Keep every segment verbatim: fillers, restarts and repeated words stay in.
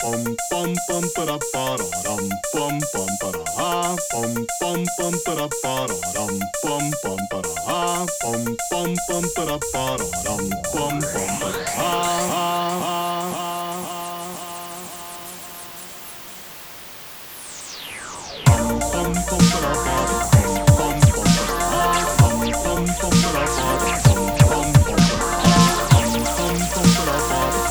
bum bum bum ba da ba da dum bum bum ba da ha bum bum bum ba da ba da dum bum bum ba da ha bum bum bum ba da ba da dum bum bum ba da ha ha bum bum bum ba da ba da bum bum ba da ha bum bum bum ba da ba da bum bum bum ba da ha bum bum bum ba da ba da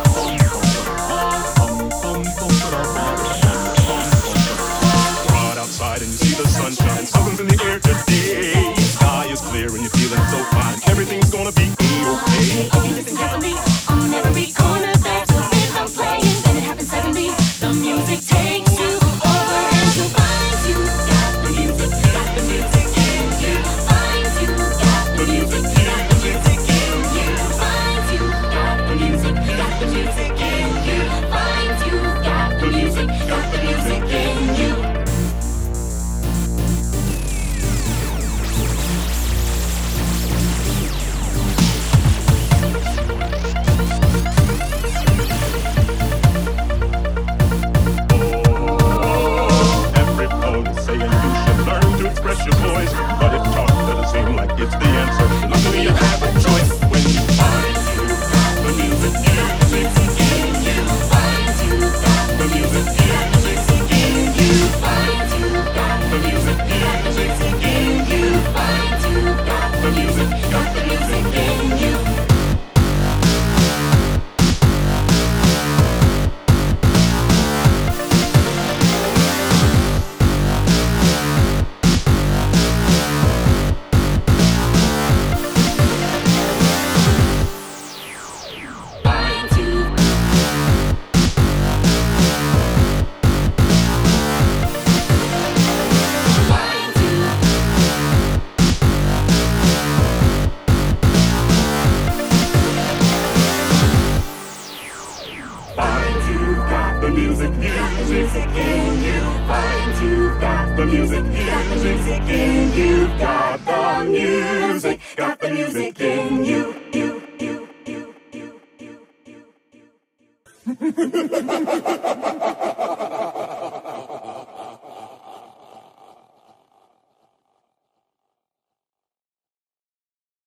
outside and you see the sunshine, something's in the air today. Sky is clear and you're feeling so fine. Everything's gonna be okay. If you listen carefully, on every corner there's a rhythm playing. Then it happens suddenly, the music takes you over and you find you got the music, got the music in you. Find you got the music, got the music in you. Find you got the music, got the music in you. Find you got the music, got the music in you. Express your voice, but if talk doesn't seem like it's the answer, luckily you have a choice when you find you got the music in you. Find you got the music in you. Find you got the music in you. Find you got the music, got the music in you. The music, music in you. Find you got the music, music in you. Got the music, got the music in you. You, you, you, you, you, you.